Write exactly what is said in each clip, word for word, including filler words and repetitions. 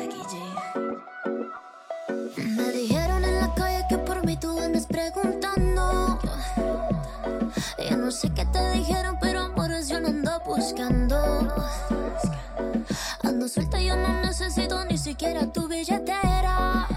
Becky G. Me dijeron en la calle que por mí tú andas preguntando. Yo no sé qué te dijeron, pero amores yo no ando buscando. Ando suelta, yo no necesito ni siquiera tu billetera.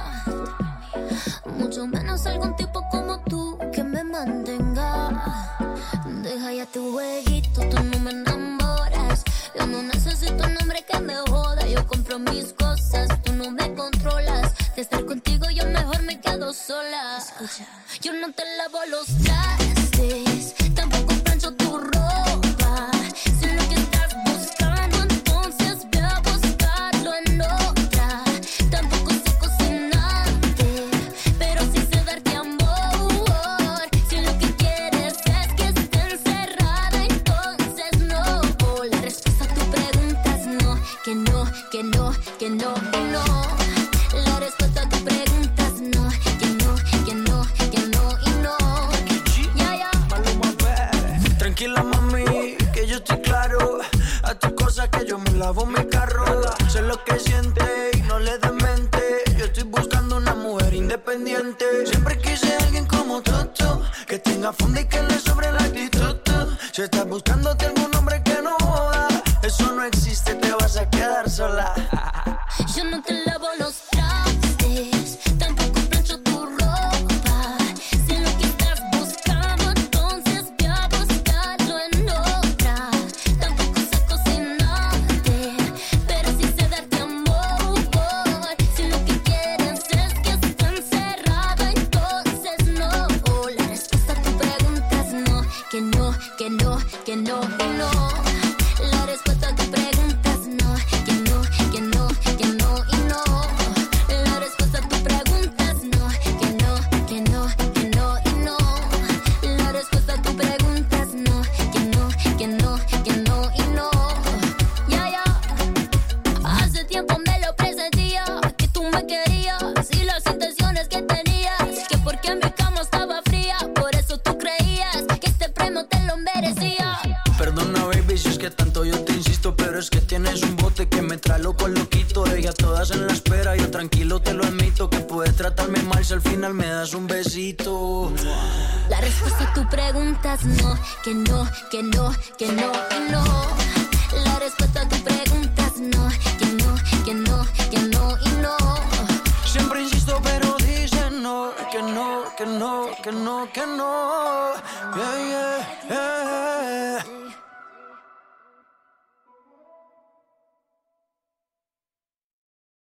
Mucho menos algún tipo como tú que me mantenga. Deja ya tu jueguito, tú no me enamoras. Yo no necesito un hombre que me joda. Yo compro mis cosas, tú no me controlas. De estar contigo yo mejor me quedo sola. Escucha, yo no te lavo los trastes, tampoco plancho tu ropa. Sé lo que estás buscando, entonces ve a buscarlo en otra. Tampoco sé cocinarte, pero sí sé darte amor. Si lo que quieres es que esté encerrada, entonces no. La respuesta a tu pregunta es no, que no, que no, que no, que no. La respuesta a tu pregunta es no, que no, que no, que no y no. Ya, ya. Tranquila, mami, que yo estoy claro. A tu cosa que yo me lavo mi carro. Sé lo que siente y no le des mente. Yo estoy buscando una mujer independiente. Siempre quise a alguien como tú, tú, que tenga fondo y que le sobre la actitud. Tú. Si estás buscándote algún hombre que no joda, eso no existe, te vas a quedar sola. Yo no te lavo los trastes, tampoco plancho tu ropa. Sé lo que estás buscando, entonces ve a buscarlo en otra. Tampoco sé cocinarte, pero sí sé darte amor. Si lo que quieres es que esté encerrada, entonces no. La respuesta a tu pregunta es no, que no, que no, que no, que no. La respuesta a tu pregunta es no, que no, que no, que no y no. La respuesta a tu pregunta es no, que no, que no, que no y no. La respuesta a tu pregunta es no, que no, que no, que no y no. Ya, ya. Hace tiempo me lo presentía, que tú me querías y las intenciones que tenías, que porque mi cama estaba fría, por eso tú creías que este premio te lo merecía. Perdona, baby, si es que tanto yo te insisto, pero es que tienes un bote que me trae loco loquito. Ella todas en la espera, yo tranquilo te lo admito, que puedes tratarme mal si al final me das un besito. La respuesta a tu pregunta es no, que no, que no, que no y no. La respuesta a tu pregunta es no, que no, que no, que no y no. Siempre insisto, pero dicen no, que no, que no, que no, que no. Yeah, yeah, yeah.